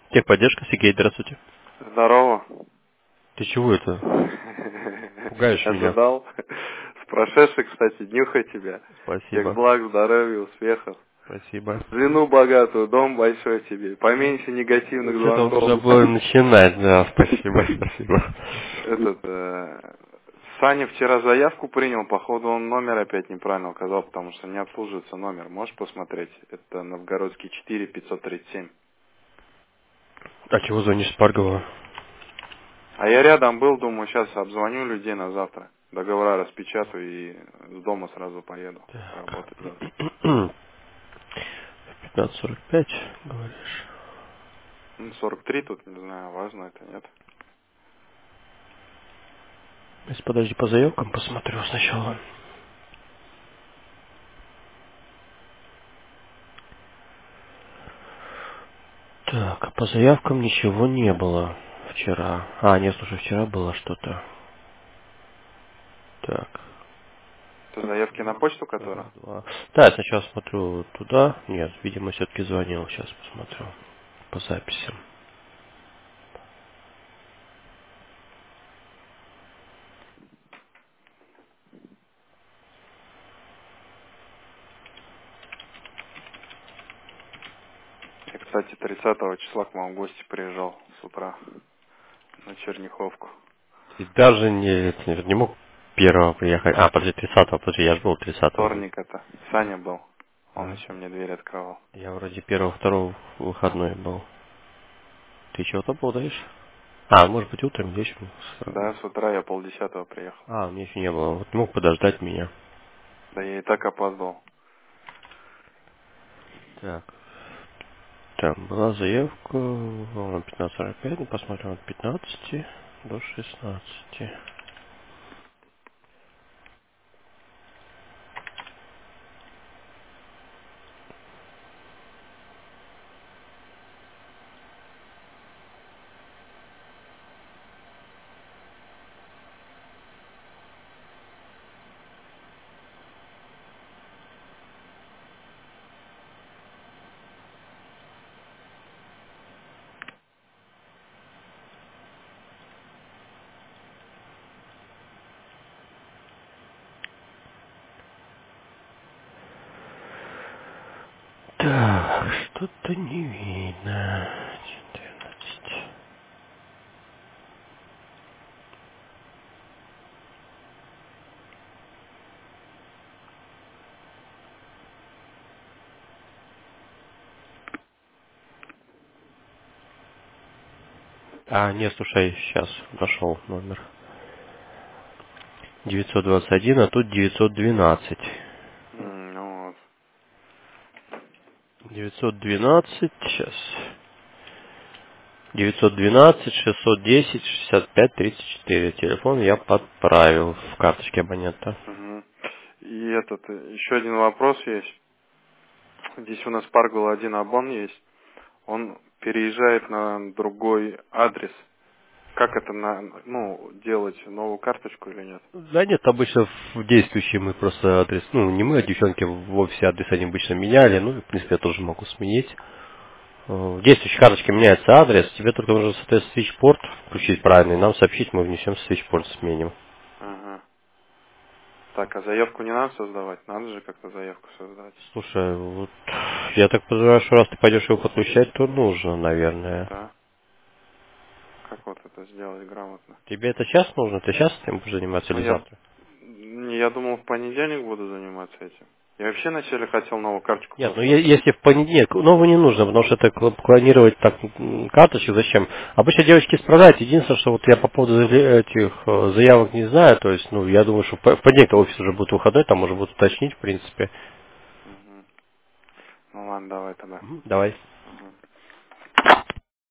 Техподдержка, Сергей, здравствуйте. Здорово. Ты чего это? Пугаешь меня. Ожидал. С прошедшей, кстати, днюха тебя. Всех Спасибо. благ, здоровья, успехов. Спасибо. Длину богатую, дом большой тебе. Поменьше негативных С этого звонков. нужно было начинать, да, спасибо, спасибо. Саня вчера заявку принял, походу он номер опять неправильно указал, потому что не обслуживается номер. Можешь посмотреть? Это Новгородский 4 537. А чего звонишь с Паргова? А я рядом был, думаю, сейчас обзвоню людей на завтра. Договора распечатаю и с дома сразу поеду Так. работать завтра. 15:45, говоришь. 43 тут, не знаю, важно это, нет. Если подожди, по заявкам посмотрю сначала. Так, а по заявкам ничего не было вчера. А, нет, слушай, вчера было что-то. Так. Это заявки на почту, Раз, которая? два. Да, я сначала смотрю туда. Нет, видимо, все-таки звонил. Сейчас посмотрю по записям. Я, кстати, 30 числа к вам в гости приезжал с утра на Черняховку. И даже не мог первого приехать. А, подожди, 30-го, подожди, я же был 30-го. Вторник это. Саня был. Он А, еще мне дверь открывал. я вроде первого, второго выходной был. Ты чего-то путаешь? А, может быть, утром, вечером. Да, с утра я 9:30 приехал. А, мне еще не было. Вот мог подождать меня. Да я и так опоздал. Так. Там была заявка 15:45, посмотрим от 15 до 16. Так, что-то не видно. 14. А, нет, слушай, сейчас нашел номер. 921, а тут 912. Ну вот. 912, сейчас. 912, 610, 65, 34. Телефон я подправил в карточке абонента. Мгм. И еще один вопрос есть. Здесь у нас Паргул один обон есть. Он переезжает на другой адрес. Как это делать новую карточку или нет? Да нет, обычно в действующий мы просто адрес, ну не мы, а девчонки в офисе адрес они обычно меняли, ну и в принципе я тоже могу сменить. В действующей карточке меняется адрес, тебе только нужно, соответственно, свитчпорт включить правильный, нам сообщить, мы внесем свитчпорт, сменим. Ага. Так, а заявку не надо создавать? Надо же как-то заявку создать. Слушай, вот я так подозреваю, что раз ты пойдешь его подключать, то нужно, наверное. Да. Как вот это сделать грамотно? Тебе это сейчас нужно? Ты сейчас этим будешь заниматься Ну, или завтра? я думал, в понедельник буду заниматься этим. Я вообще вначале хотел новую карточку Нет, ну просто открыть. если в понедельник, нового не нужно, потому что это клонировать так карточек зачем? Обычно девочки справляют, единственное, что вот я по поводу этих заявок не знаю, то есть, ну, я думаю, что в понедельник офис уже будет выходной, там можно будет уточнить, в принципе. Мгм. Ну ладно, давай тогда. Давай.